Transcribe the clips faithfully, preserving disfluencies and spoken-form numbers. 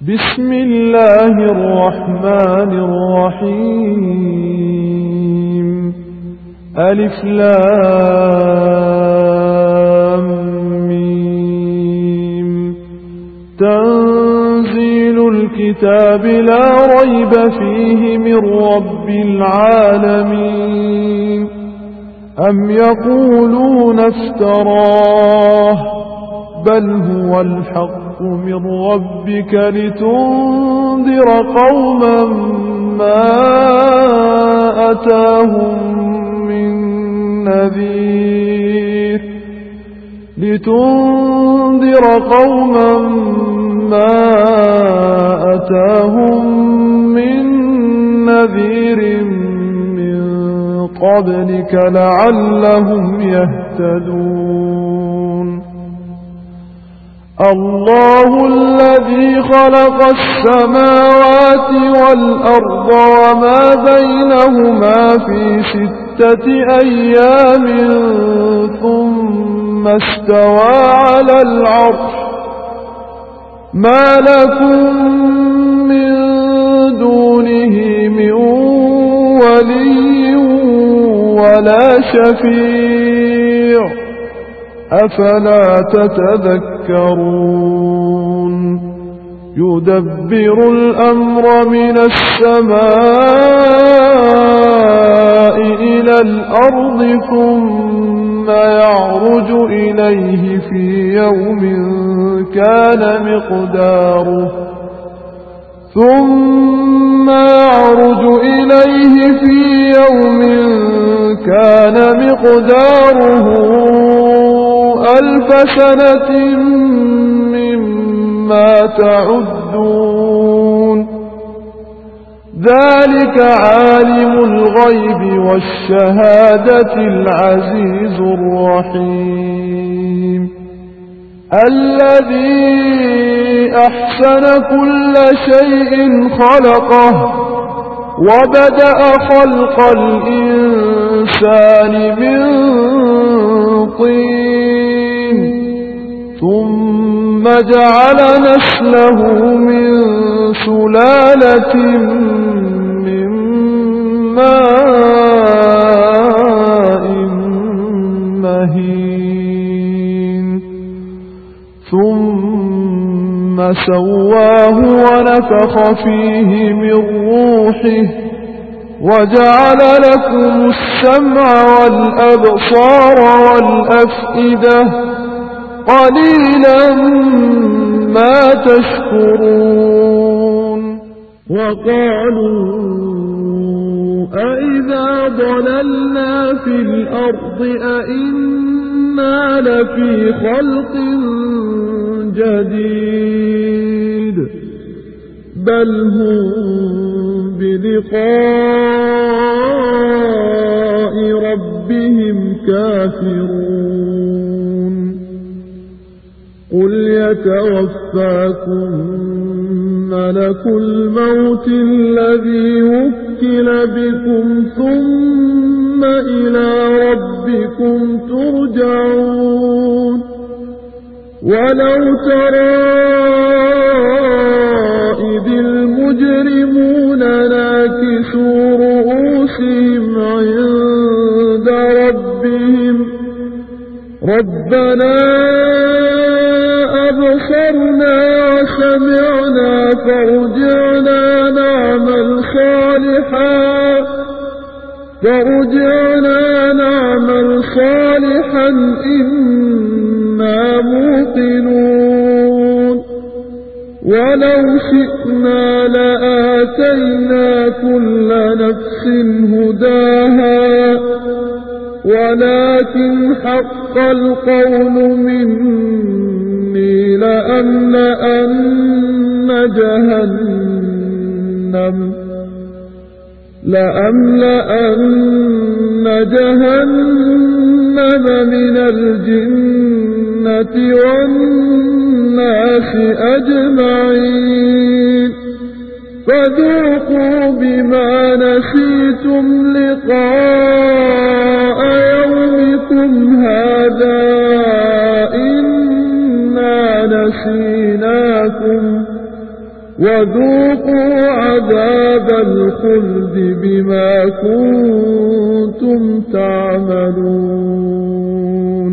بسم الله الرحمن الرحيم. ألف لام ميم. تنزيل الكتاب لا ريب فيه من رب العالمين. أم يقولون افتراه بل هو الحق من ربك لتنذر قوما ما أتاهم من نذير لتنذر قوما ما أتاهم من نذير من قبلك لعلهم يهتدون. الله الذي خلق السماوات والأرض وما بينهما في ستة أيام ثم استوى على العرش. ما لكم من دونه من ولي ولا شفيع أفلا تتذكرون. يدبر الأمر من السماء إلى الأرض ثم يعرج إليه في يوم كان مقداره ثم يعرج إليه في يوم كان مقداره ألف سنة مما تعدون. ذلك عالم الغيب والشهادة العزيز الرحيم. الذي أحسن كل شيء خلقه وبدأ خلق الإنسان من طين ثم جعل نسله من سلالة من ماء مهين ثم سواه ونفخ فيه من روحه وجعل لكم السمع والأبصار والأفئدة قليلا ما تشكرون. وقالوا أئذا ضللنا في الأرض أئنا لفي خلق جديد بل هم بلقاء ربهم كافرون. قل يتوفاكم ملك الموت الذي وكل بكم ثم إلى ربكم ترجعون. ولو ترى إذ المجرمون ناكسوا رؤوسهم عند ربهم ربنا أبصرنا وسمعنا فارجعنا نعمل صالحا فارجعنا نعمل صالحا إنا موقنون. ولو شئنا لآتينا كل نفس هداها ولكن حق القول مني لأملأن جهنم لأملأن جهنم من الجنة والناس أجمعين. فذوقوا بما نسيتم لقاء يومكم هذا إنا نسيناكم وذوقوا عذاب الخلد بما كنتم تعملون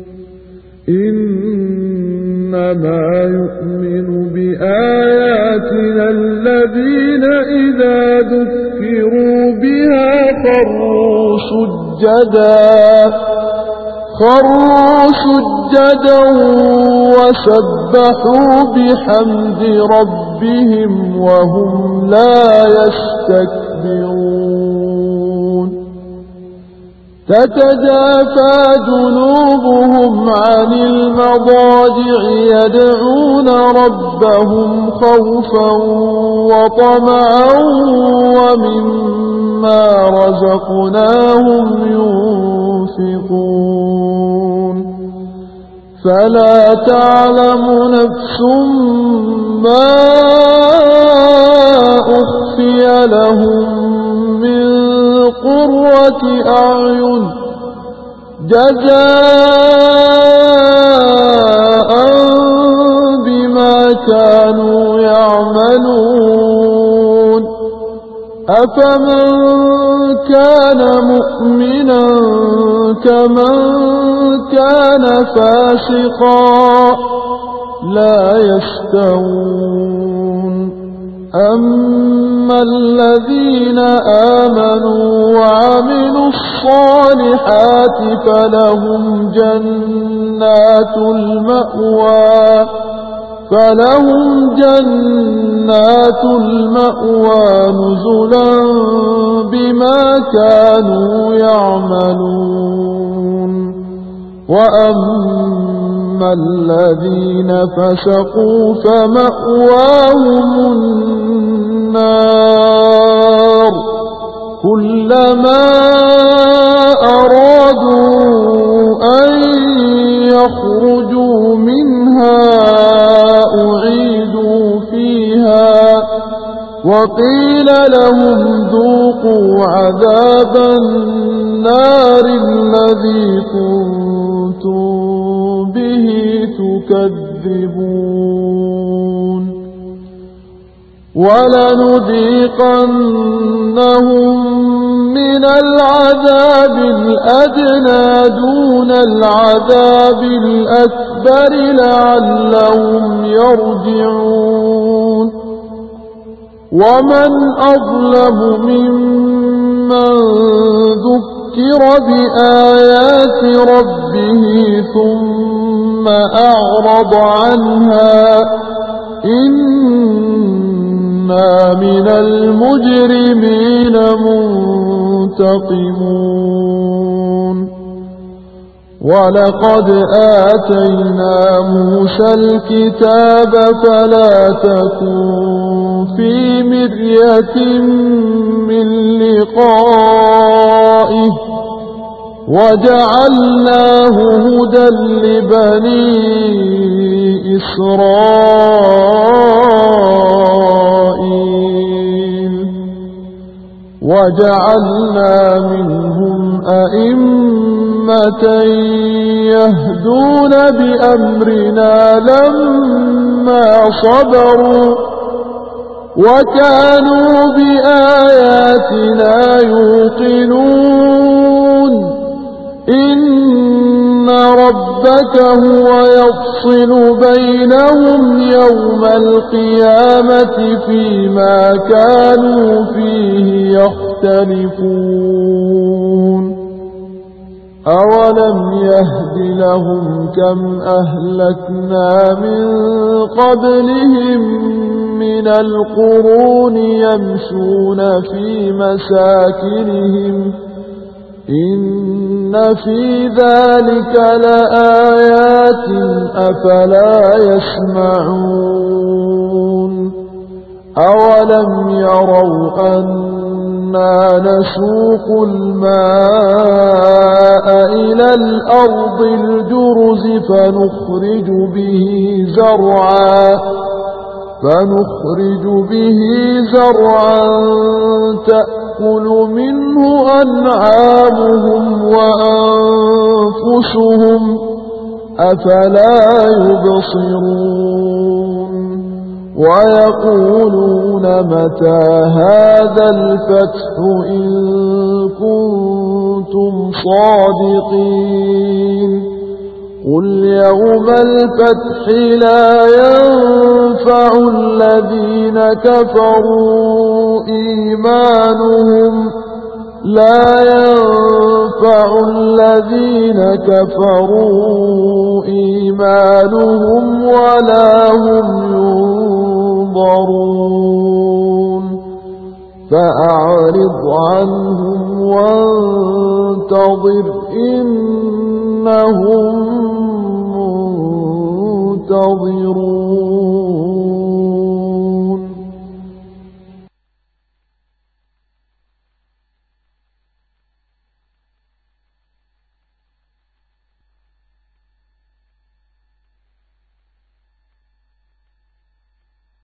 إنما يؤمن بآياتنا الذين إذا ذكروا بها خروا سجدا خروا سجدا وسبحوا بحمد ربهم وهم لا يستكبرون تتجافى جنوبهم عن المضاجع يدعون ربهم خوفا وطمعا ومما رزقناهم ينفقون فلا تعلم نفس ما أخفي لهم من قرة أعين جزاء بما كانوا يعملون أفمن كان مؤمنا كمن كان فاسقا لا يستوون أما الذين آمنوا وعملوا الصالحات فلهم جنات المأوى فلهم جنات المأوى نزلا بما كانوا يعملون وأما الذين فسقوا فمأواهم النار كلما أرادوا أن يخرجوا منها أعيدوا فيها وقيل لهم ذوقوا عذاب النار الذي كنتم به تكذبون ولنذيقنهم من العذاب الأدنى دون العذاب الأكبر لعلهم يرجعون ومن أظلم ممن ذكر بآيات ربه ثم أعرض عنها إنا من المجرمين منتقمون ولقد آتينا موسى الكتاب فلا تكن في مرية من لقائه وجعلناه هدى لبني إسرائيل وجعلنا منهم أئمة يهدون بأمرنا لما صبروا وكانوا بآياتنا يوقنون إن ربك هو يفصل بينهم يوم القيامة فيما كانوا فيه يختلفون أولم يهد لهم كم أهلكنا من قبلهم من القرون يمشون في مساكنهم إن في ذلك لآيات أفلا يسمعون أولم يروا أنا نسوق الماء إلى الأرض الجرز فنخرج به زرعا فنخرج به زرعا تأكل منه أنعامهم وأنفسهم أفلا يبصرون ويقولون متى هذا الفتح إن كنتم صادقين قل يوم الفتح لا ينفع الذين كفروا إيمانهم لا ينفع الذين كفروا إيمانهم ولا هم ينظرون فأعرض عنهم وانتظر إنهم منتظرون